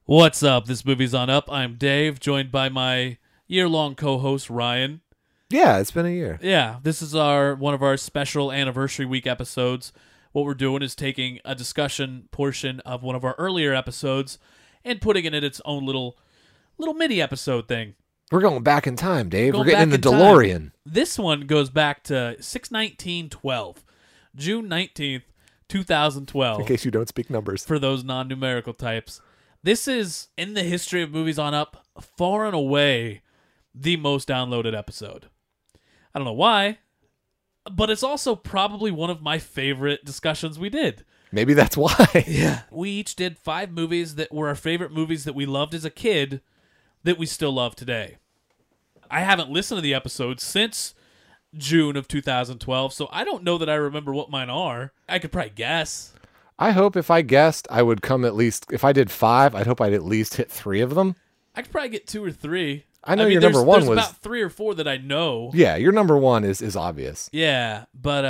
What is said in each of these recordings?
What's up? This movie's on Up. I'm Dave, joined by my year-long co-host Ryan. Yeah, it's been a year. Yeah, this is one of our special anniversary week episodes. What we're doing is taking a discussion portion of one of our earlier episodes and putting it in its own little mini episode thing. We're going back in time, Dave. Going We're getting in the back in DeLorean. time. This one goes back to 6/19/12, June 19th, 2012. In case you don't speak numbers. For those non-numerical types. This is, in the history of Movies on Up, far and away the most downloaded episode. I don't know why, but it's also probably one of my favorite discussions we did. Maybe that's why. Yeah. We each did 5 movies that were our favorite movies that we loved as a kid that we still love today. I haven't listened to the episode since June of 2012, so I don't know that I remember what mine are. I could probably guess. I hope if I guessed, I would come at least, if I did 5, I'd hope I'd at least hit 3 of them. I could probably get 2 or 3. I know your number one there's was... about 3 or 4 that I know. Yeah, your number one is obvious. Yeah, but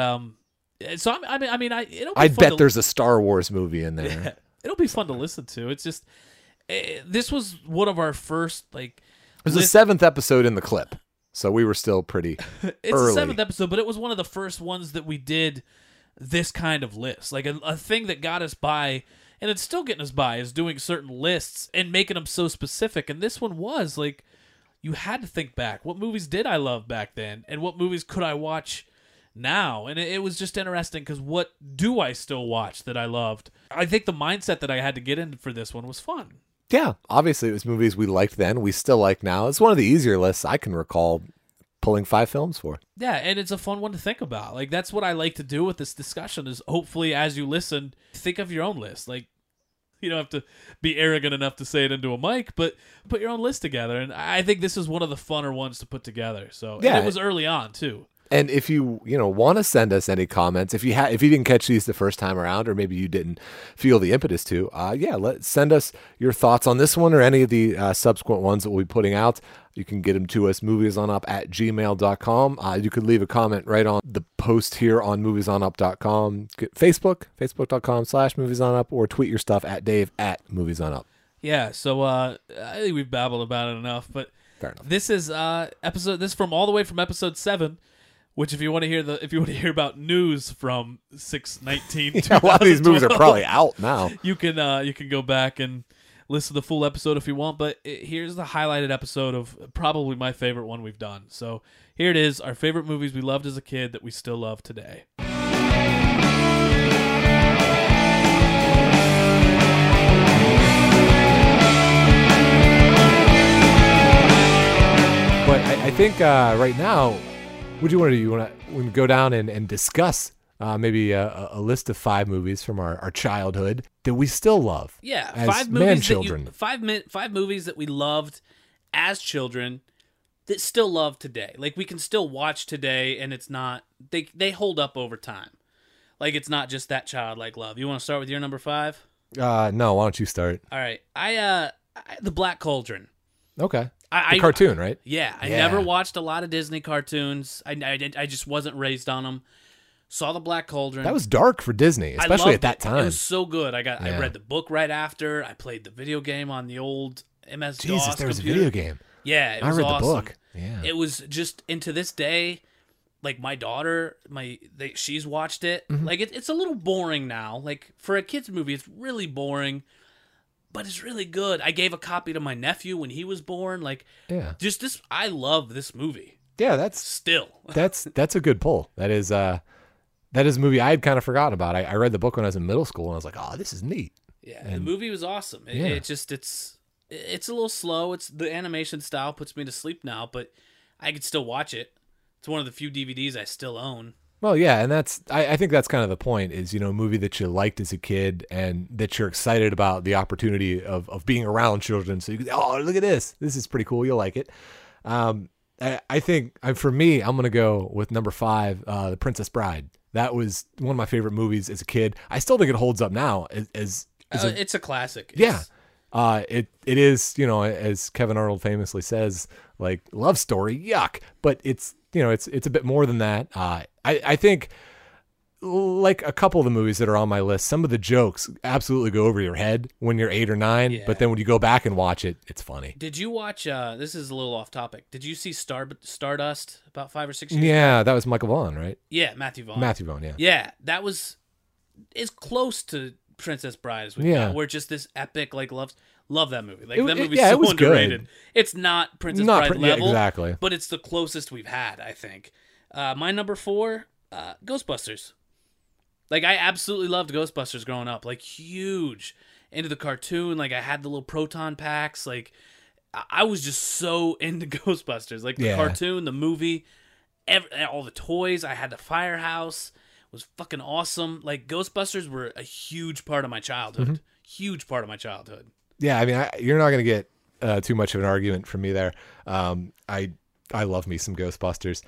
so it'll be I fun bet there's a Star Wars movie in there. Yeah, it'll be fun to listen to. It's just this was one of our first It was the 7th episode in the clip, so we were still pretty It's early. the 7th episode, but it was one of the first ones that we did this kind of list. Like a thing that got us by, and it's still getting us by, is doing certain lists and making them so specific. And this one was like, you had to think back. What movies did I love back then? And what movies could I watch now? And it was just interesting because what do I still watch that I loved? I think the mindset that I had to get in for this one was fun. Yeah, obviously it was movies we liked then, we still like now. It's one of the easier lists I can recall pulling 5 films for. Yeah, and it's a fun one to think about. Like, that's what I like to do with this discussion is hopefully as you listen, think of your own list. Like, you don't have to be arrogant enough to say it into a mic, but put your own list together. And I think this is one of the funner ones to put together. So, yeah, and it was early on, too. And if you want to send us any comments, if you didn't catch these the first time around, or maybe you didn't feel the impetus to, send us your thoughts on this one or any of the subsequent ones that we'll be putting out. You can get them to us, moviesonup@gmail.com. You could leave a comment right on the post here on moviesonup.com, Facebook.com/moviesonup, or tweet your stuff at Dave@moviesonup. Yeah, so I think we've babbled about it enough, but fair enough. This is this from all the way from episode 7. Which, if you want to hear about news from 6/19, a lot of these movies are probably out now. You can go back and listen to the full episode if you want. But here's the highlighted episode of probably my favorite one we've done. So here it is: our favorite movies we loved as a kid that we still love today. But I think right now, what do you want to do? You want to go down and discuss maybe a list of 5 movies from our childhood that we still love? Yeah, as 5 movies children. 5 movies that we loved as children that still love today. Like we can still watch today, and it's not they hold up over time. Like it's not just that childlike love. You want to start with your number 5? No, why don't you start? All right, The Black Cauldron. Okay. The cartoon, right? Yeah, I never watched a lot of Disney cartoons. I just wasn't raised on them. Saw The Black Cauldron. That was dark for Disney, especially at that time. It was so good. I read the book right after. I played the video game on the old MS-DOS Jesus, there was computer. a video game. Yeah, it was I read awesome. the book. Yeah, it was just, and to this day, like my daughter, she's watched it. Mm-hmm. Like it's a little boring now. Like for a kids movie, it's really boring. But it's really good. I gave a copy to my nephew when he was born. Like, just this. I love this movie. Yeah, that's a good pull. That is a movie I had kind of forgotten about. I read the book when I was in middle school, and I was like, oh, this is neat. Yeah, and the movie was awesome. It's a little slow. It's the animation style puts me to sleep now, but I could still watch it. It's one of the few DVDs I still own. Well, yeah, and I think that's kind of the point is, a movie that you liked as a kid and that you're excited about the opportunity of being around children. So you can, oh, look at this. This is pretty cool. You'll like it. I think for me, I'm going to go with number 5, The Princess Bride. That was one of my favorite movies as a kid. I still think it holds up now it's a classic. Yeah. It is, as Kevin Arnold famously says, like love story, yuck, but it's a bit more than that. I think like a couple of the movies that are on my list, some of the jokes absolutely go over your head when you're 8 or 9, Yeah. but then when you go back and watch it, it's funny. Did you watch? This is a little off topic. Did you see Stardust about 5 or 6 years? Yeah, that was Michael Vaughn, right? Yeah, Matthew Vaughn. Matthew Vaughn, yeah. Yeah, that was as close to Princess Bride as we Yeah. got. Where just this epic like love that movie. Like It- that it- movie's yeah, so it was good. underrated. It's not Princess Bride Yeah, level, exactly. but it's the closest we've had. I think. My number 4, Ghostbusters. Like I absolutely loved Ghostbusters growing up. Like huge into the cartoon. Like I had the little proton packs. Like I was just so into Ghostbusters. Like the Yeah. cartoon, the movie, all the toys. I had the firehouse. It was fucking awesome. Like Ghostbusters were a huge part of my childhood. Huge part of my childhood. Yeah, I mean, you're not going to get too much of an argument from me there. I love me some Ghostbusters.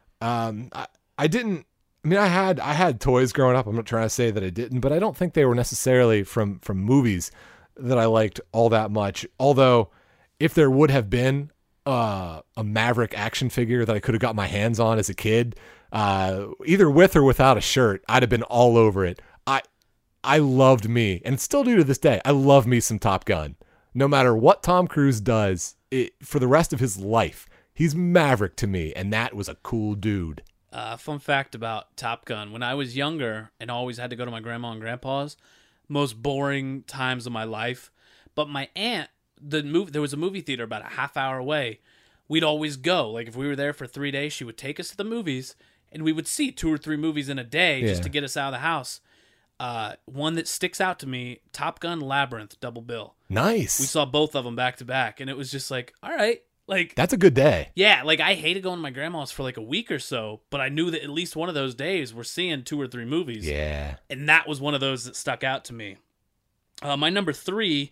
I didn't. I mean, I had toys growing up. I'm not trying to say that I didn't, but I don't think they were necessarily from movies that I liked all that much. Although, if there would have been a Maverick action figure that I could have got my hands on as a kid, either with or without a shirt, I'd have been all over it. I loved me, and still do to this day. I love me some Top Gun. No matter what Tom Cruise does for the rest of his life, he's Maverick to me, and that was a cool dude. Fun fact about Top Gun. When I was younger and always had to go to my grandma and grandpa's, most boring times of my life. But my aunt, there was a movie theater about a half hour away. We'd always go. Like if we were there for 3 days, she would take us to the movies, and we would see 2 or 3 movies in a day just Yeah. to get us out of the house. One that sticks out to me, Top Gun Labyrinth, double bill. Nice. We saw both of them back to back, and it was just like, all right. Like, That's a good day. yeah, like I hated going to my grandma's for like a week or so, but I knew that at least one of those days we're seeing 2 or 3 movies. Yeah. And that was one of those that stuck out to me. My number 3,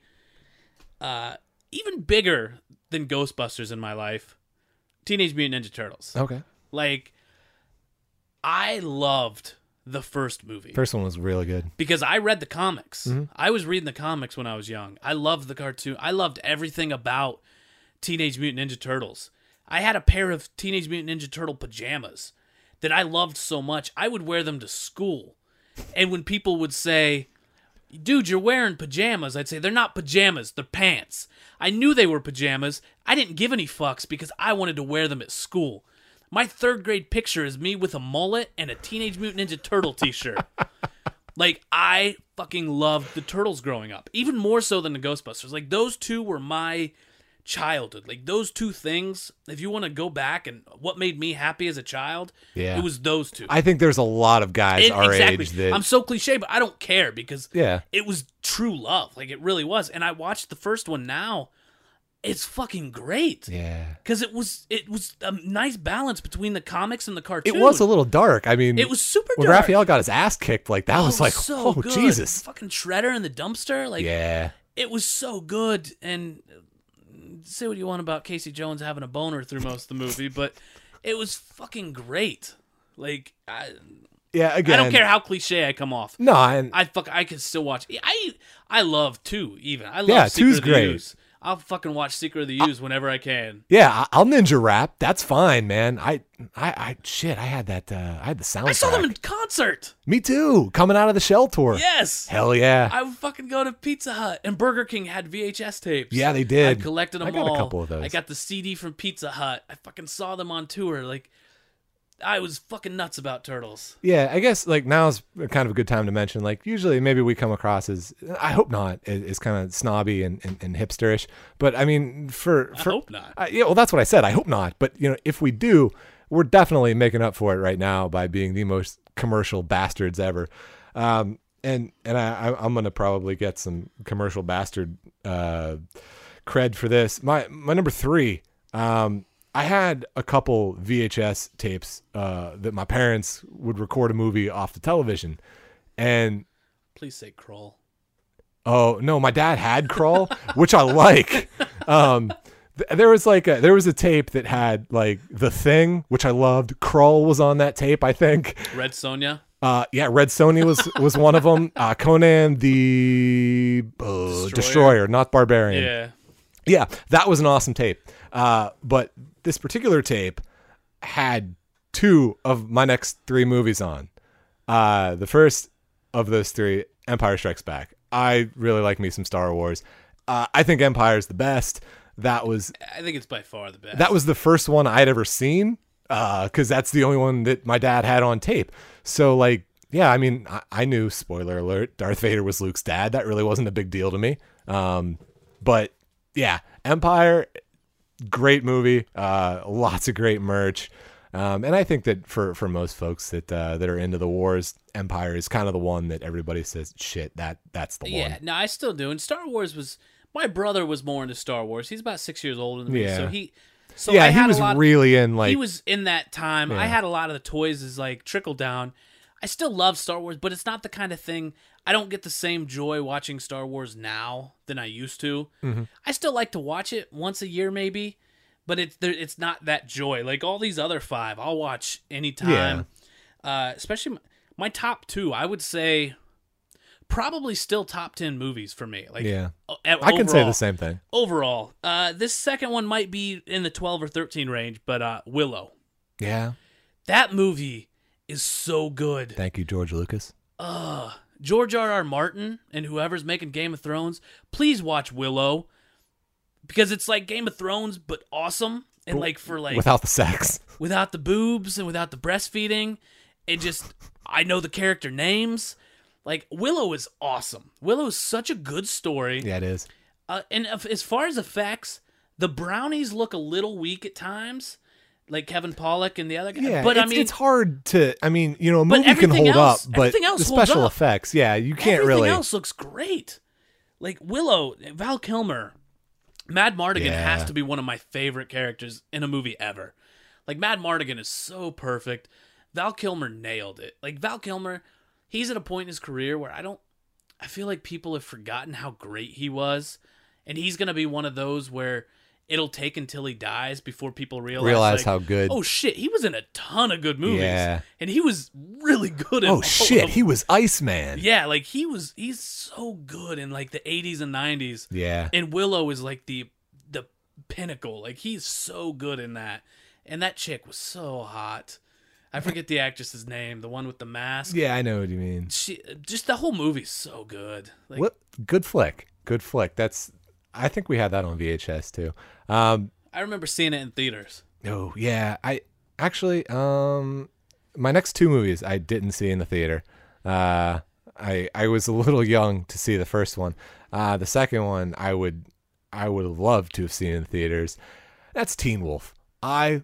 even bigger than Ghostbusters in my life, Teenage Mutant Ninja Turtles. Okay. Like, I loved the first movie. First one was really good. Because I read the comics. I was reading the comics when I was young. I loved the cartoon. I loved everything about Teenage Mutant Ninja Turtles. I had a pair of Teenage Mutant Ninja Turtle pajamas that I loved so much. I would wear them to school. And when people would say, dude, you're wearing pajamas, I'd say, they're not pajamas, they're pants. I knew they were pajamas. I didn't give any fucks because I wanted to wear them at school. My 3rd grade picture is me with a mullet and a Teenage Mutant Ninja Turtle t-shirt. Like, I fucking loved the Turtles growing up. Even more so than the Ghostbusters. Like, those two were my childhood. Like, those 2 things, if you want to go back and what made me happy as a child, Yeah. it was those 2. I think there's a lot of guys our age that I'm so cliche, but I don't care because Yeah. it was true love. Like, it really was. And I watched the first one now. It's fucking great. Yeah. Because it was a nice balance between the comics and the cartoon. It was a little dark. I mean, It was super when dark. Raphael got his ass kicked, like that was like, so oh good. Jesus. Fucking Shredder in the dumpster. Like, Yeah. it was so good. And say what you want about Casey Jones having a boner through most of the movie, but it was fucking great. Like, Yeah. I Again, don't care how cliche I come off. No, and I can still watch. I love 2 even. I love Yeah, Secret 2's of the great. Use. I'll fucking watch Secret of the Use whenever I can. yeah, I'll ninja rap. That's fine, man. I had that. I had the soundtrack. I saw them in concert. Me too. Coming out of the Shell tour. Yes. Hell yeah. I would fucking go to Pizza Hut, and Burger King had VHS tapes. Yeah, they did. I collected them I got all. a couple of those. I got the CD from Pizza Hut. I fucking saw them on tour. Like, I was fucking nuts about Turtles. Yeah, I guess like now's kind of a good time to mention. Like usually, maybe we come across as I hope not is kind of snobby and hipsterish. But I mean, for I hope not. Yeah, well, that's what I said. I hope not. But you know, if we do, we're definitely making up for it right now by being the most commercial bastards ever. And I'm gonna probably get some commercial bastard cred for this. My number 3. I had a couple VHS tapes that my parents would record a movie off the television, and Please say Kroll. oh no, my dad had Crawl, which I like. There was a tape that had like The Thing, which I loved. Crawl was on that tape, I think. Red Sonja. Yeah, Red Sonja was one of them. Conan the Destroyer, not Barbarian. Yeah. Yeah, that was an awesome tape. But this particular tape had 2 of my next 3 movies on. The first of those three, Empire Strikes Back. I really like me some Star Wars. I think Empire's the best. I think it's by far the best. That was the first one I'd ever seen, because that's the only one that my dad had on tape. So, like, yeah, I mean, I knew, spoiler alert, Darth Vader was Luke's dad. That really wasn't a big deal to me. But, yeah, Empire, great movie, lots of great merch. And I think that for most folks that are into the wars, Empire is kind of the one that everybody says, shit, that's the one. Yeah, no, I still do. And Star Wars was... My brother was more into Star Wars. He's about 6 years older than me, Yeah. so yeah, I had he was a lot. really in like He was in that time. Yeah. I had a lot of the toys as like trickle down. I still love Star Wars, but it's not the kind of thing. I don't get the same joy watching Star Wars now than I used to. Mm-hmm. I still like to watch it once a year, maybe, but it's not that joy. Like all these other five, I'll watch anytime. Especially my top two, I would say. Probably still top 10 movies for me. Like, yeah, overall, I can say the same thing. Overall, this second one might be in the 12 or 13 range, but Willow. Yeah, That movie is so good. thank you, George Lucas. George R.R. Martin and whoever's making Game of Thrones, please watch Willow, because it's like Game of Thrones but awesome, and like for like Without the sex. without the boobs and without the breastfeeding. It just, I know the character names. Like, Willow is awesome. Willow is such a good story. Yeah, it is. And as far as effects, the brownies look a little weak at times, like Kevin Pollak and the other guy. Yeah, but it's hard to. I mean, you know, a movie can everything hold else- up, but everything else the holds special up. effects, yeah, you can't everything really. else looks great. Like Willow, Val Kilmer, Mad Mardigan Yeah. has to be one of my favorite characters in a movie ever. Like, Mad Mardigan is so perfect. Val Kilmer nailed it. Like, Val Kilmer, he's at a point in his career where I feel like people have forgotten how great he was, and he's going to be one of those where it'll take until he dies before people realize like, how good. oh shit, he was in a ton of good movies. Yeah. And he was really good in all Oh of shit, them. he was Iceman. Yeah, like he's so good in like the 80s and 90s. Yeah. And Willow is like the pinnacle. Like, he's so good in that. And that chick was so hot. I forget the actress's name, the one with the mask. Yeah, I know what you mean. She just, the whole movie's so good. Like, What good flick. Good flick. I think we had that on VHS too. I remember seeing it in theaters. Oh, yeah. I actually my next two movies I didn't see in the theater. I was a little young to see the first one. The second one I would have loved to have seen in theaters. That's Teen Wolf. I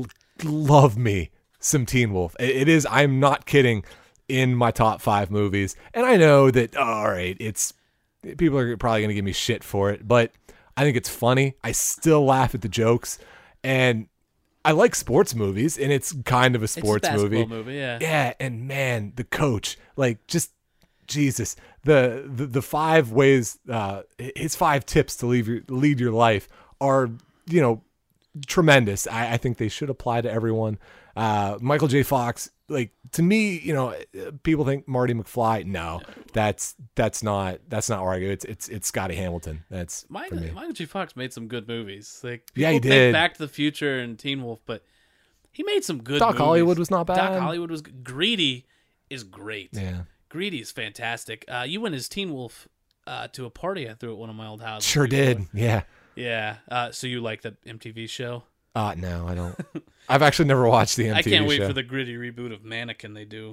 love me some Teen Wolf. It is, I'm not kidding, in my top 5 movies. And I know that, all right, it's people are probably going to give me shit for it, but I think it's funny. I still laugh at the jokes, and I like sports movies, and it's kind of a sports it's a movie. basketball movie, yeah. Yeah, and man, the coach, like, just Jesus, the 5 ways, his 5 tips to lead your life are, you know, tremendous. I think they should apply to everyone. Michael J. Fox, like, to me, you know, people think Marty McFly. No, that's not where I go. It's Scotty Hamilton. That's for me. Michael J. Fox made some good movies. Like, Yeah, he people think did. Back to the Future and Teen Wolf, but he made some good Doc movies. Hollywood was not bad. Doc Hollywood was good. Greedy is great. Yeah, Greedy is fantastic. You went as Teen Wolf to a party I threw at one of my old houses. sure before. did. Yeah. Yeah. So you like the MTV show? No, I don't. I've actually never watched the MTV I can't wait show. for the gritty reboot of Mannequin they do.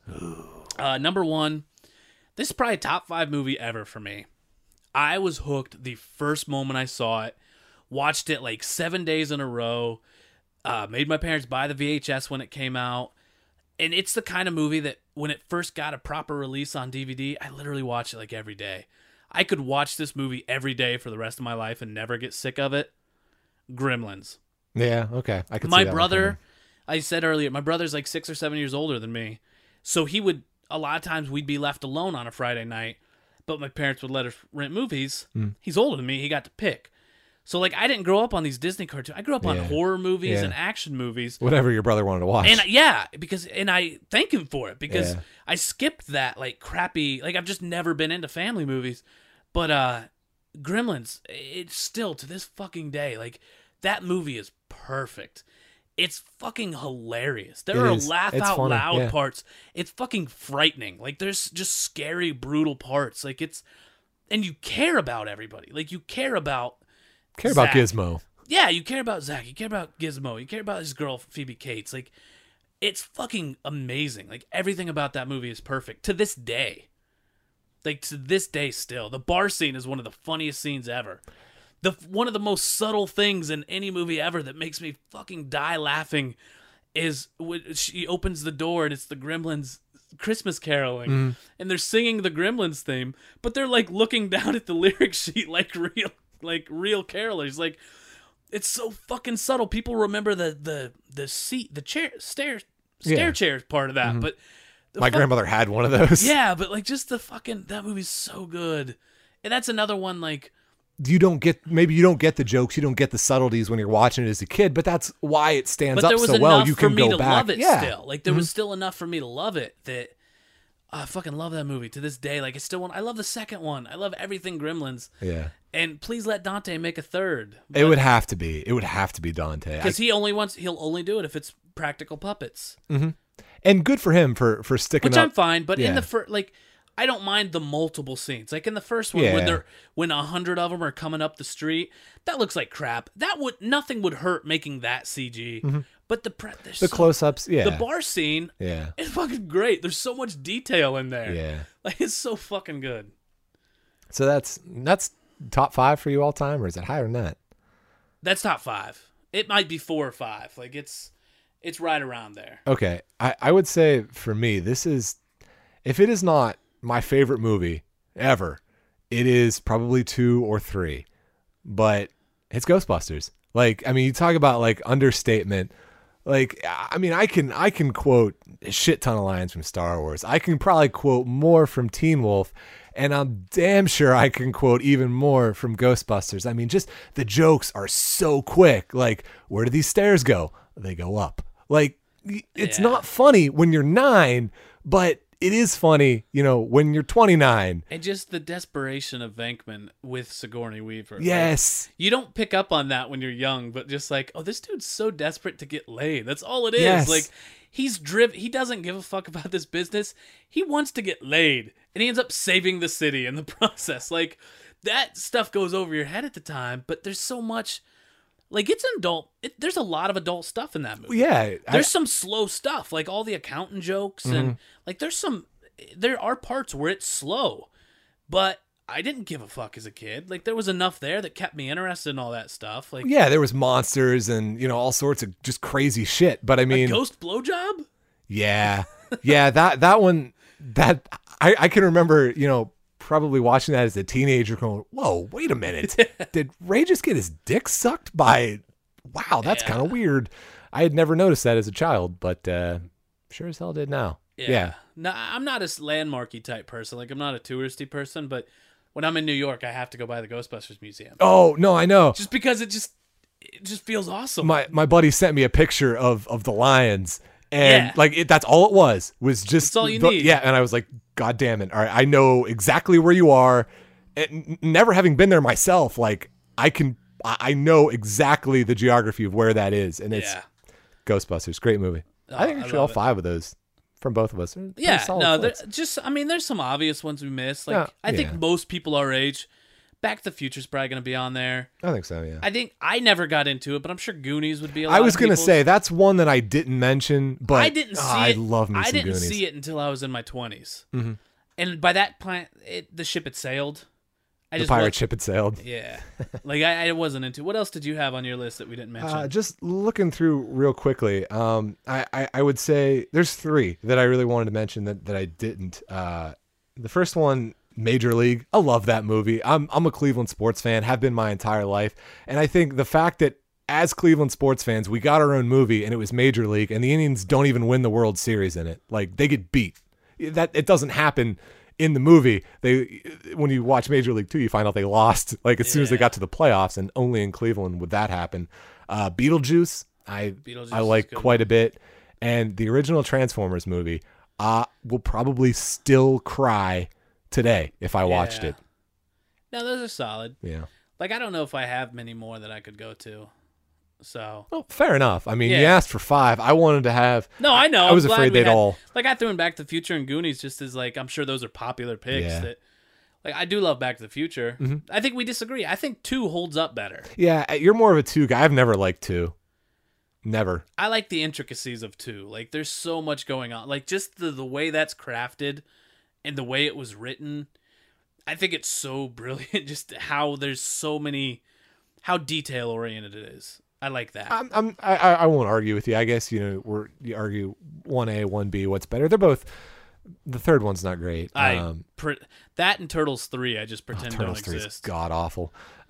Number 1, this is probably top 5 movie ever for me. I was hooked the first moment I saw it. Watched it like 7 days in a row. Made my parents buy the VHS when it came out. And it's the kind of movie that when it first got a proper release on DVD, I literally watched it like every day. I could watch this movie every day for the rest of my life and never get sick of it. Gremlins. Yeah, okay. I can see My that one brother, I said earlier, my brother's like 6 or 7 years older than me. So he would, a lot of times we'd be left alone on a Friday night, but my parents would let us rent movies. He's older than me. He got to pick. So, like, I didn't grow up on these Disney cartoons. I grew up on Yeah. horror movies Yeah. and action movies. Whatever your brother wanted to watch. And and I thank him for it because Yeah. I skipped that like crappy, like I've just never been into family movies. But Gremlins, it's still to this fucking day, like that movie is perfect. it's fucking hilarious. There It are is. laugh It's out funny, loud yeah. parts. It's fucking frightening. Like there's just scary, brutal parts. Like and you care about everybody. Like you care about About Zach. Gizmo. Yeah, you care about Zach. You care about Gizmo. You care about his girl Phoebe Cates. Like it's fucking amazing. Like everything about that movie is perfect to this day. Like to this day still. The bar scene is one of the funniest scenes ever. One of the most subtle things in any movie ever that makes me fucking die laughing is when she opens the door and it's the Gremlins Christmas caroling and they're singing the Gremlins theme, but they're like looking down at the lyric sheet like real carolers. Like it's so fucking subtle. People remember the seat, the chair, stair chair part of that, but My grandmother had one of those. yeah, but like just that movie's so good. And that's another one like Maybe you don't get the jokes, you don't get the subtleties when you're watching it as a kid, but that's why it stands but up there was so enough well. You for can me go to back. love it still. Like there was still enough for me to love it that I fucking love that movie to this day. Like I love the second one. I love everything Gremlins. Yeah. And please let Dante make a third. It would have to be. It would have to be Dante. Because he'll only do it if it's practical puppets. And good for him for sticking Which up. I'm fine, but in Yeah. the I don't mind the multiple scenes. Like in the first one, Yeah. when 100 of them are coming up the street, that looks like crap. Nothing would hurt making that CG. But the close-ups, yeah. the bar scene, Yeah. is fucking great. There's so much detail in there. Yeah. Like it's so fucking good. So that's top 5 for you all time, or is it higher than that? That's top 5. It might be 4 or 5. Like it's right around there. Okay. I would say for me, this is, if it is not my favorite movie ever, it is probably 2 or 3. But it's Ghostbusters. Like, I mean, you talk about like understatement. Like, I mean, I can quote a shit ton of lines from Star Wars. I can probably quote more from Teen Wolf, and I'm damn sure I can quote even more from Ghostbusters. I mean, just the jokes are so quick. Like, where do these stairs go? They go up. Like, it's not funny when you're 9, but it is funny, when you're 29. And just the desperation of Venkman with Sigourney Weaver. Yes. Like, you don't pick up on that when you're young, but just like, oh, this dude's so desperate to get laid. That's all it is. Yes. Like, he's driven. He doesn't give a fuck about this business. He wants to get laid, and he ends up saving the city in the process. Like, that stuff goes over your head at the time, but there's so much. Like, it's an adult. There's a lot of adult stuff in that movie. Yeah. There's some slow stuff, like all the accountant jokes, and like there are parts where it's slow, but I didn't give a fuck as a kid. Like there was enough there that kept me interested in all that stuff. Like Yeah, there was monsters and, all sorts of just crazy shit. But I mean, ghost blowjob. yeah, that one, that I can remember, probably watching that as a teenager going, whoa, wait a minute. Did Ray just get his dick sucked by, wow, that's kind of weird. I had never noticed that as a child, but sure as hell did now. Yeah. No, I'm not a landmarky type person. Like I'm not a touristy person, but when I'm in New York, I have to go by the Ghostbusters Museum. Oh, no, I know. Just because it just feels awesome. My buddy sent me a picture of the lions. And that's all it was just that's all you need. Yeah. And I was like, God damn it. All right. I know exactly where you are. And never having been there myself, like I know exactly the geography of where that is. And it's Ghostbusters. Great movie. I think actually all 5 of those from both of us. There's some obvious ones we missed. Like I think most people our age, Back to the Future's probably going to be on there. I think so, yeah. I think I never got into it, but I'm sure Goonies would be a lot I was going to say, that's one that I didn't mention, but I didn't see it. I love me I some didn't Goonies. see it until I was in my 20s. Mm-hmm. And by that point, the ship had sailed. The pirate ship had sailed. Yeah. Like, I wasn't into. What else did you have on your list that we didn't mention? Just looking through real quickly, I would say there's 3 that I really wanted to mention that I didn't. The first one, Major League. I love that movie. I'm a Cleveland sports fan, have been my entire life. And I think the fact that as Cleveland sports fans, we got our own movie and it was Major League, and the Indians don't even win the World Series in it. Like, they get beat. That it doesn't happen in the movie. When you watch Major League 2, you find out they lost like as soon as they got to the playoffs, and only in Cleveland would that happen. Beetlejuice, I like quite a bit. And the original Transformers movie, will probably still cry today if I watched it. No, those are solid. Yeah. Like, I don't know if I have many more that I could go to. So Well, fair enough. I mean, you Yeah. asked for 5. I wanted to have. no, I know. I was I'm glad afraid we they'd had- all. like I threw in Back to the Future and Goonies just as like I'm sure those are popular picks. Yeah. That like I do love Back to the Future. Mm-hmm. I think we disagree. I think 2 holds up better. Yeah, you're more of a 2 guy. I've never liked 2. Never. I like the intricacies of 2. Like there's so much going on. Like just the way that's crafted and the way it was written. I think it's so brilliant. Just how there's so many, how detail oriented it is. I like that. I won't argue with you. I guess you argue 1A, 1B. What's better? They're both. The third one's not great. That and Turtles 3, I just pretend Turtles don't 3 is exist. god awful.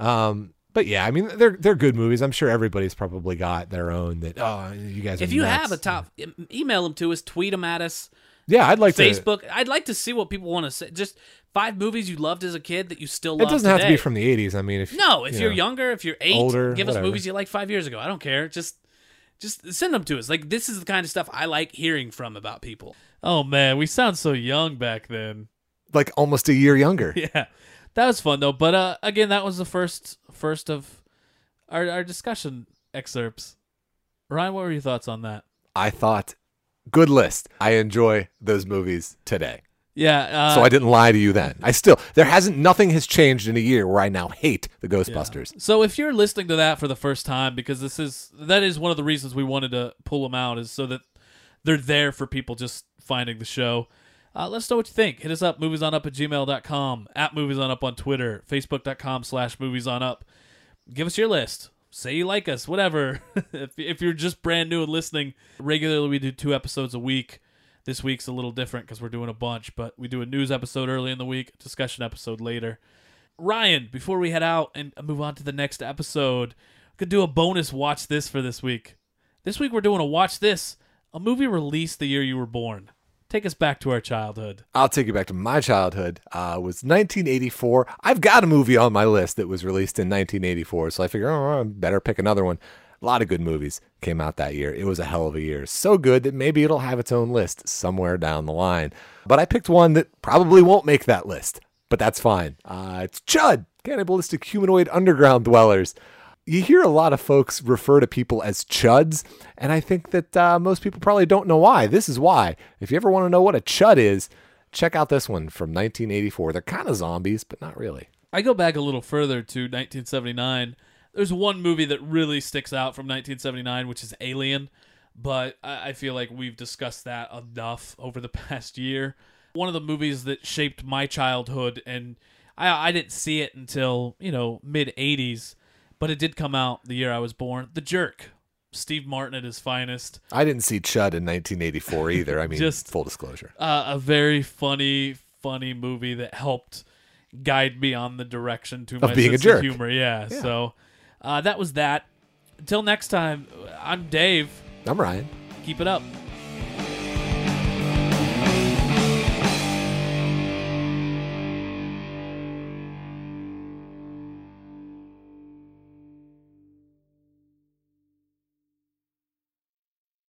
But yeah, I mean they're good movies. I'm sure everybody's probably got their own that. Oh, you guys. If are you nuts. have a top, email them to us, tweet them at us. Yeah, I'd like to. Facebook. I'd like to see what people want to say. Just 5 movies you loved as a kid that you still love. It doesn't have to be today. from the 80s. I mean, if No, if you you're know, younger, if you're 8, older, give us whatever. movies you liked 5 years ago. I don't care. Just send them to us. Like this is the kind of stuff I like hearing from about people. Oh man, we sound so young back then. like almost a year younger. Yeah, that was fun though. But again, that was the first of our discussion excerpts. Ryan, what were your thoughts on that? I thought, good list. I enjoy those movies today. Yeah. So I didn't lie to you then. Nothing has changed in a year where I now hate the Ghostbusters. So if you're listening to that for the first time, because that is one of the reasons we wanted to pull them out, is so that they're there for people just finding the show. Let us know what you think. Hit us up, moviesonup@gmail.com, @moviesonup on Twitter, facebook.com/moviesonup. Give us your list. Say you like us, whatever. If you're just brand new and listening, regularly we do 2 episodes a week. This week's a little different because we're doing a bunch, but we do a news episode early in the week, a discussion episode later. Ryan, before we head out and move on to the next episode, we could do a bonus Watch This for this week. This week we're doing a Watch This, a movie released the year you were born. Take us back to our childhood. I'll take you back to my childhood. It was 1984. I've got a movie on my list that was released in 1984, so I figure, I better pick another one. A lot of good movies came out that year. It was a hell of a year. So good that maybe it'll have its own list somewhere down the line. But I picked one that probably won't make that list, but that's fine. It's Chud, Cannibalistic Humanoid Underground Dwellers. You hear a lot of folks refer to people as chuds, and I think that most people probably don't know why. This is why. If you ever want to know what a chud is, check out this one from 1984. They're kind of zombies, but not really. I go back a little further to 1979. There's one movie that really sticks out from 1979, which is Alien, but I feel like we've discussed that enough over the past year. One of the movies that shaped my childhood, and I didn't see it until, mid-'80s, but it did come out the year I was born. The Jerk. Steve Martin at his finest. I didn't see Chud in 1984 either. I mean, Just full disclosure. A very funny movie that helped guide me on the direction to my being a sense jerk. of humor. Yeah. So that was that. Until next time, I'm Dave. I'm Ryan. Keep it up.